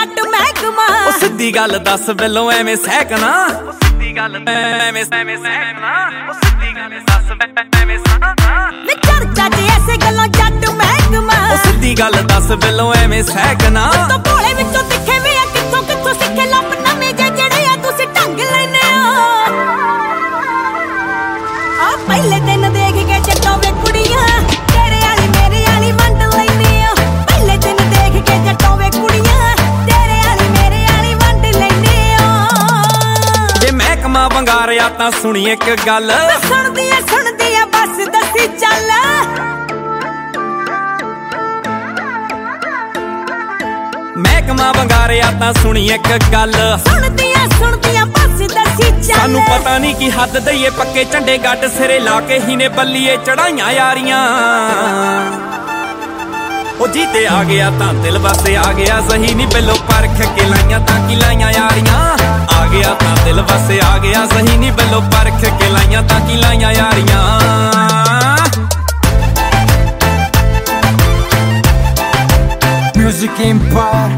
जट महकमा सिद्धी गल दस बिलो एवें सहकना सिद्धी गल एवें सहकना सिद्धी गल दस एवें सहकना चर्चा च ऐसे गल्लों जट महकमा सिद्धी गल दस बिलो एवें सहकना तो भोले विचों दिखे वे कित्थों कित्थों सिखे लभ नवे जड़े आ तुसीं ढंग लैने आ पहले दिन देख के जट्टों वे कुड़ियां तेरे आली मेरे आली वंड लैने आ पहले दिन देख के जट्टों वे कुड़ियां तेरे आली मेरे आली वंड लैने आ जे महकमा वंगारिया तां सुणी इक गल सुणदी आ बस दसी चल महकमा वंगारिया तां सुणी इक गल सुणदी आ बस दसी चल सानू पता नहीं की हद दईए पक्के झंडे गट सिरे ला के ही ने बल्लीए चढ़ाइयां यारियां ओ जीते आ गया तां दिल वासे आ गया सही नहीं बिलो परख के लाइयां तां की लाइयां यारियां आ गया तां दिल वासे आ गया सही नहीं बिलो परख के लाइयां तां की लाइयां यारियां Music Empire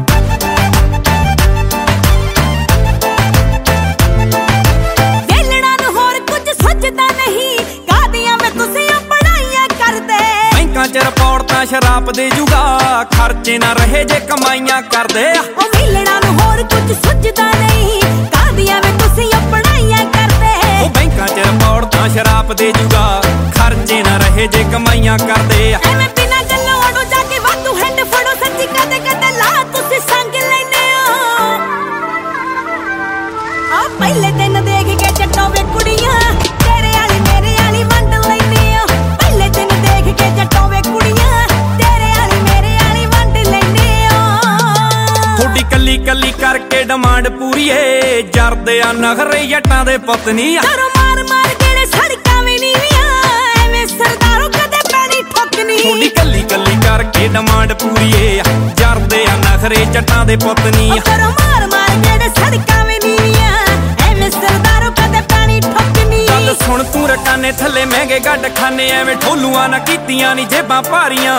ਵੇਲਣਾ ਨੂੰ ਹੋਰ ਕੁਝ ਸੋਚਦਾ ਨਹੀਂ ਕਾਦੀਆਂ ਮੈਂ ਤੁਸੀਂ ਪੜਾਈਆਂ ਕਰਦੇ ਬੈਂਕਾਂ 'ਚ ਰਿਪੋਰਟਾਂ ਸ਼ਰਾਬ ਦੇ ਜੂਗਾ ਖਰਚੇ ਨਾ ਰਹੇ ਜੇ ਕਮਾਈਆਂ ਕਰਦੇ ਉਹ ਵੇਲਣਾ ਨੂੰ ਹੋਰ ਕੁਝ ਸੋਚਦਾ ਨਹੀਂ ਕਾਦੀਆਂ ਮੈਂ ਤੁਸੀਂ ਪੜਾਈਆਂ ਕਰਦੇ ਉਹ ਬੈਂਕਾਂ 'ਚ ਰਿਪੋਰਟਾਂ ਸ਼ਰਾਬ ਦੇ ਜੂਗਾ ਖਰਚੇ ਨਾ ਰਹੇ ਜੇ ਕਮਾਈਆਂ ਕਰਦੇ ਐਵੇਂ ਬਿਨਾਂ ਗੱਲੋਂ ਆੜੋ ਜਾ ਕੇ ਵਾਧੂ ਹੈਂਡ ਫੜੋ ਸੱਚੀ ਕਦੇ ਕਦੇ ਲਾ ਤੁਸੀਂ ਸੰਗ ਲੈਨੇ ਆ ਪਹਿਲੇ ਦਿਨ ਦੇਖ ਕੇ ਜੱਟੋਂ ਵੇ ਕੁੜੀਆਂ ਤੇਰੇ ਆਲੀ ਮੇਰੇ ਆਲੀ ਵੰਡ ਲੈਨੇ ਆ ਪਹਿਲੇ ਦਿਨ ਦੇਖ ਕੇ ਜੱਟੋਂ ਵੇ ਕੁੜੀਆਂ ਤੇਰੇ ਆਲੀ ਮੇਰੇ ਆਲੀ ਵੰਡ ਲੈਨੇ ਆ ਥੋੜੀ ਕੱਲੀ ਕੱਲੀ ਕਰਕੇ ਡਿਮਾਂਡ ਪੂਰੀ ਏ ਜਰਦੇ ਆ ਨਖਰੇ ਜੱਟਾਂ ਦੇ ਪੁੱਤ ਨਹੀਂ ਕਰੋ ਮਾਰ ਮਾਰ ਕਿਹੜੇ ਸੜਕਾਂ ਵੀ ਨੀਵੀਆਂ ਐਵੇਂ ਸਰਦਾਰੋਂ ਕਦੇ ਪੈਣੀ ਠੋਕਨੀ ਥੋੜੀ ਕੱਲੀ ਕੱਲੀ ਕਰਕੇ ਡਿਮਾਂਡ ਪੂਰੀ ਏ ਜਰਦੇ ਆ ਨਖਰੇ ਜੱਟਾਂ ਦੇ ਪੁੱਤ ਨਹੀਂ ਕਰੋ ਮਾਰ ਮਾਰ ਕਿਹੜੇ ਸੜਕਾਂ ਵੀ ਨੀਵੀਆਂ ਐਵੇਂ ਸਰਦਾਰੋਂ ਕਦੇ ਪੈਣੀ ਠੋਕਨੀ ਗੱਲ ਸੁਣ ਤੂੰ ਰਕਾਨੇ ਥੱਲੇ ਮਹਿੰਗੇ ਗੱਡ ਖਾਨੇ ਐਵੇਂ ਠੋਲੂਆਂ ਨਾ ਕੀਤੀਆਂ ਨੀ ਜੇਬਾਂ ਭਾਰੀਆਂ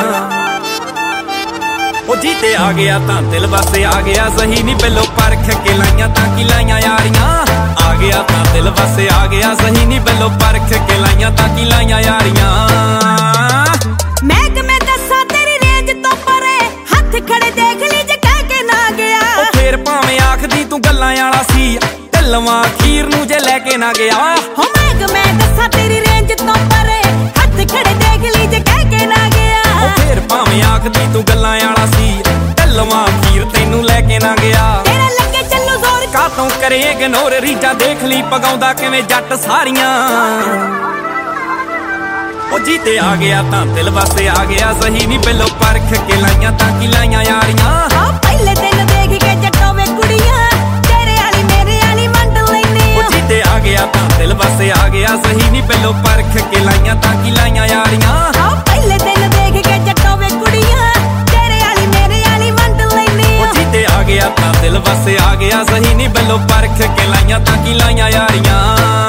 ਉਹ ਜੀਤੇ ਆ ਗਿਆ ਤਾਂ ਦਿਲ ਵਾਸੇ ਆ ਗਿਆ ਸਹੀ ਨਹੀਂ ਬਿਲੋ ਪਰਖ ਕੇ ਲਾਈਆਂ ਤਾਂ ਕੀ ਲਾਈਆਂ ਯਾਰੀਆਂ ਆ ਗਿਆ ਤਾਂ ਦਿਲ ਵਾਸੇ ਆ ਗਿਆ ਸਹੀ ਨਹੀਂ ਬਿਲੋ ਪਰਖ ਕੇ ਲਾਈਆਂ ਤਾਂ ਕੀ ਲਾਈਆਂ ਯਾਰੀਆਂ ਮੈਂ ਕਿਵੇਂ ਦੱਸਾਂ ਤੇਰੀ ਰੇਂਜ ਤੋਂ ਪਰੇ ਹੱਥ ਖੜੇ ਦੇਖ ਲਈ ਜੇ ਕਹਿ ਕੇ ਨਾ ਗਿਆ ਉਹ ਫੇਰ ਭਾਵੇਂ ਆਖਦੀ ਤੂੰ ਗੱਲਾਂ ਵਾਲਾ ਸੀ ਢਿੱਲਵਾਂ ਅਖੀਰ ਨੂੰ ਜੇ ਲੈ ਕੇ ਨਾ ਗਿਆ ਹੋ ਮੈਂ ਕਿਵੇਂ ਦੱਸਾਂ ਤੇਰੀ ਰੇਂਜ ਤੋਂ ਪਰੇ ਹੱਥ ਖੜੇ ਦੇਖ ਲਈ ਜੇ ਕਹਿ ਕੇ ਨਾ ਗਿਆ ਉਹ ਫੇਰ ਭਾਵੇਂ ਆਖਦੀ ਤੂੰ ਗੱਲਾਂ ਵਾਲਾ ਸੀ ਢਿੱਲਵਾਂ ਅਖੀਰ ਤੈਨੂੰ ਲੈ ਕੇ ਨਾ ਗਿਆ ਤੇਰੇ ਲੱਗੇ ਚੱਲੂ ਜ਼ੋਰ ਕਾਤੋਂ ਕਰੇ ਇਗਨੋਰ ਰੀਜਾਂ ਦੇਖ ਲਈ ਪਗਾਉਂਦਾ ਕਿਵੇਂ ਜੱਟ ਸਾਰੀਆਂ ਉਹ ਜੀਤੇ ਆ ਗਿਆ ਤਾਂ ਦਿਲ ਵਾਸੇ ਆ ਗਿਆ ਸਹੀ ਨਹੀਂ ਬਿਲੋ ਪਰਖ ਕੇ ਲਾਈਆਂ ਤਾਂ ਕੀ ਲਾਈਆਂ ਯਾਰੀਆਂ ਆ ਪਹਿਲੇ ਦਿਨ ਦੇਖ ਕੇ ਜੱਟੋਂ ਵੇ ਕੁੜੀਆਂ ਤੇਰੇ ਆਲੀ ਮੇਰੇ ਆਲੀ ਵੰਡ ਲੈਨੇ ਉਹ ਜੀਤੇ ਆ ਗਿਆ ਤਾਂ ਦਿਲ ਵਾਸੇ ਆ ਗਿਆ ਸਹੀ ਨਹੀਂ ਬਿਲੋ ਪਰਖ ਕੇ ਲਾਈਆਂ ਤਾਂ ਕੀ ਲਾਈਆਂ ਯਾਰੀਆਂ ਆ ਪਹਿਲੇ ਦਿਨ ਦੇਖ ਕੇ ਜੱਟੋਂ ਵੇ ਕੁੜੀਆਂ ਤੇਰੇ ਆਲੀ ਮੇਰੇ ਆਲੀ ਵੰਡ ਲੈਨੇ ਉਹ ਜੀਤੇ ਆ ਗਿਆ ਤਾਂ ਦਿਲ ਵਾਸੇ ਆ ਗਿਆ ਸਹੀ ਨਹੀਂ ਬਿਲੋ ਪਰਖ ਕੇ ਲਾਈਆਂ ਤਾਂ ਕੀ ਲਾਈਆਂ ਯਾਰੀਆਂ